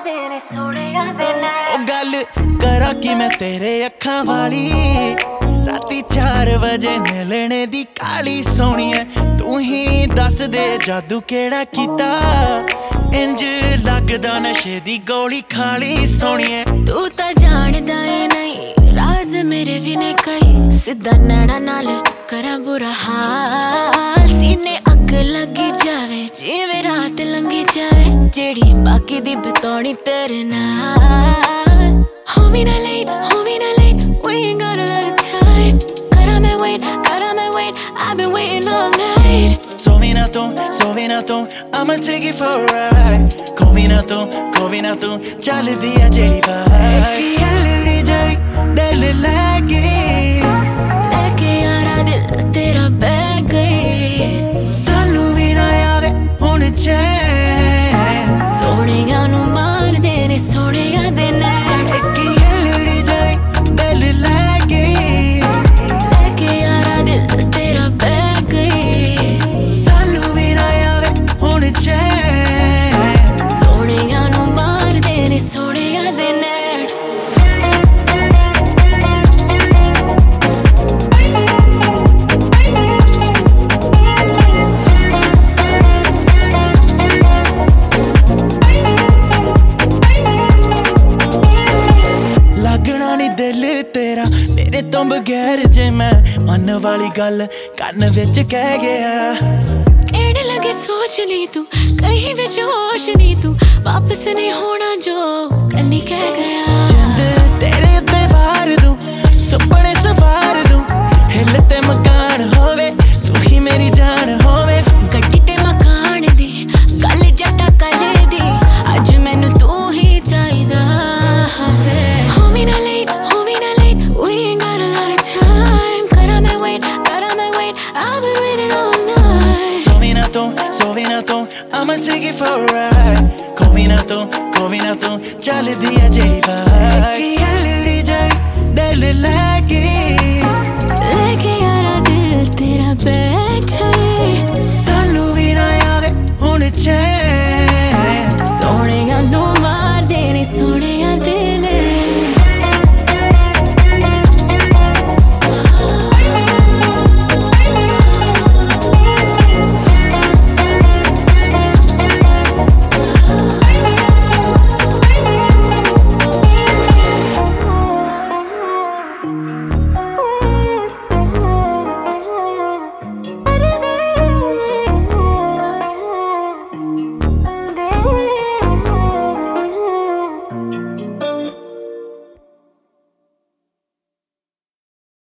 गल करा कि मैं तेरे अखां वाली राती 4 बजे मिलने दी काली सोहणीए तू ही दस दे जादू केड़ा कीता इंज लगदा नशे दी गोली खाली सोहणीए तू तां जानदा ही नहीं राज मेरे भी ने कई सिद्धा नैना नाल करा बुरा हाल सीने अग लगी जावे जिवें रात लंघी जावे जेड़ी बाकी दी बतौनी तेरे नाल होवी ना late we ain't got a lot of time करा मैं wait I've been waiting all night Sovi na tu I'ma take it for a ride Kovi na tu चल दिया जेड़ी बात हल्ली जाई दिल लेके यारा दिल तेरा बह गई सानू भी ना आवे हुण चैन सोहणियां नू मार दे ने सोहणियां दे नैन हल्ली जाई दिल लेके यारा दिल तेरा बह गई सानू भी ना आवे हुण चैन सोहणियां नू मार दे ने सोहणियां दे नैन दिल तेरा मेरे तो बगैर जे मैं मन वाली गल कन्न विच कह गया कहने लगे सोच ली तू कहीं विच होश नहीं तू वापस नहीं होना जो कन्नी कह गया जिंद तेरे उत्ते वार दूं सुपने सवार दूं हिल ते मकान होवे तू ही मेरी जान होवे गड्डी ते मकान दी गल जट्टा कले दी अज मैनू तू ही चाहिदा होवी ना late we ain't got a lot of time करा मैं wait I've been waiting all night Sovi na tu I'ma take it for a ride Kovi na tu चल दिया जेड़ी बात